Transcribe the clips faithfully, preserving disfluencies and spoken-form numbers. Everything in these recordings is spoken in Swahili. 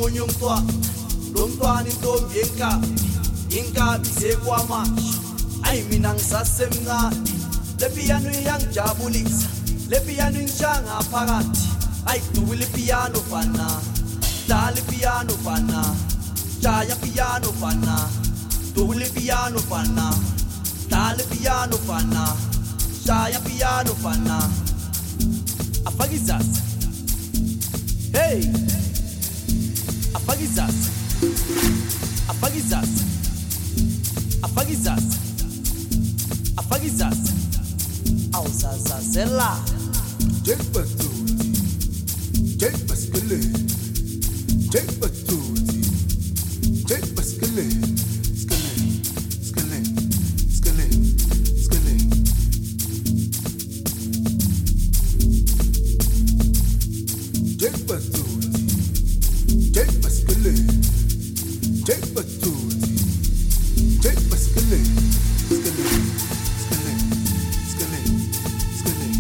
nomunye umntwana lo mntwana intombi yenkabi inkabi sekwamasha ayi mina ngisasemncane le piano iyangijabulisa le piano ingishanga phakathi ayi dubule piano fana dale piano fana jaya piano fana dubule piano fana dale piano fana jaya piano fana afakizasa hey afakizasa afakizasa afakizasa afakizasa awusazazela Jekbatuti Jekbaskele Jekbatuti Jekbaskele skele skele skele skele Jekbatuti Jekbaskele Jekbatuti Jekbaskele skele skele skele skele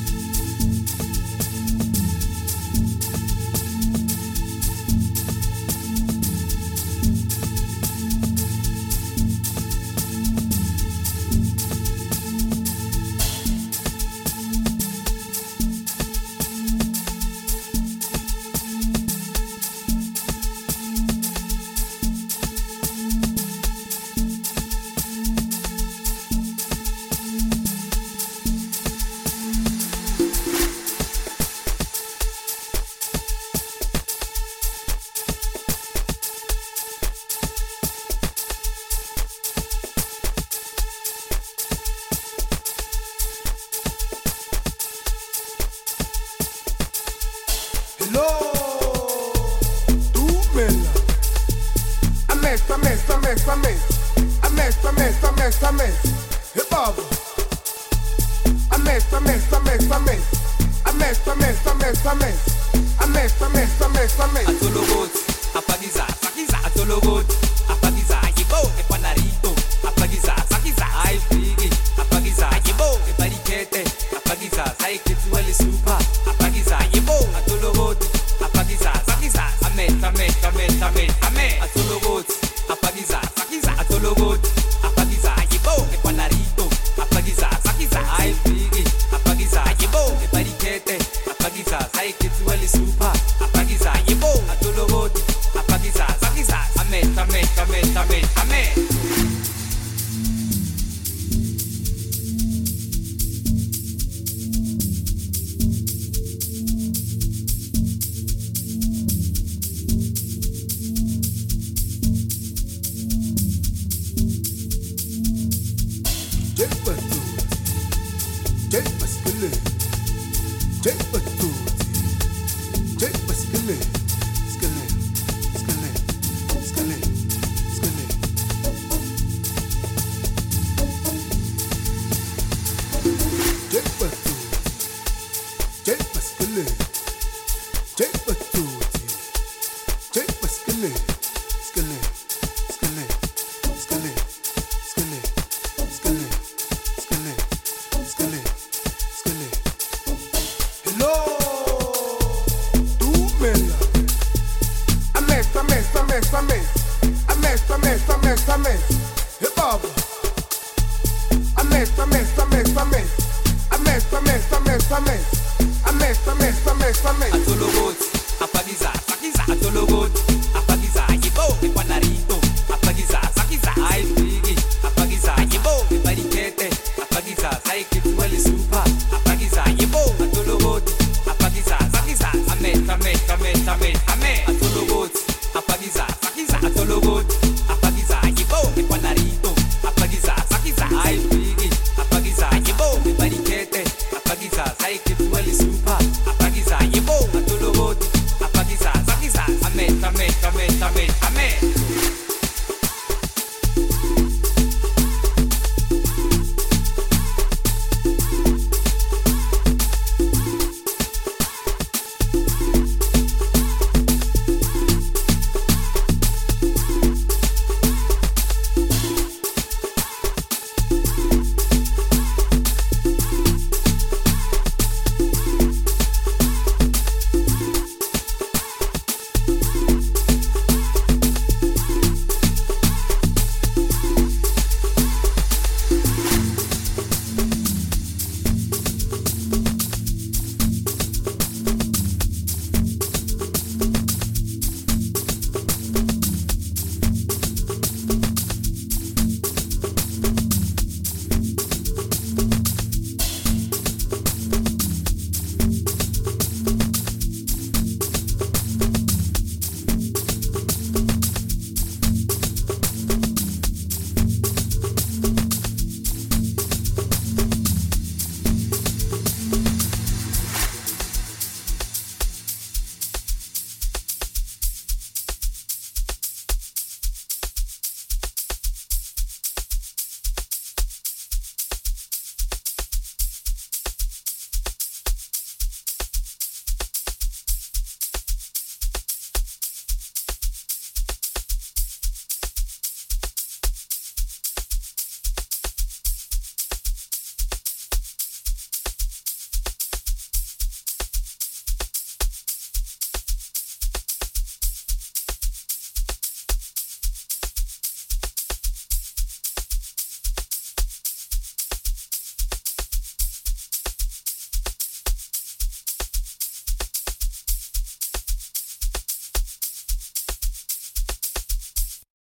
Hello, tú mela. Ames, ames, ames, ames. Ames, ames, ames, ames. Hey Baba. Ames, ames, ames, ames. Ames, ames, ames, ames. Ames, ames, ames, ames. Atologot, apagiza, apagiza, atologot.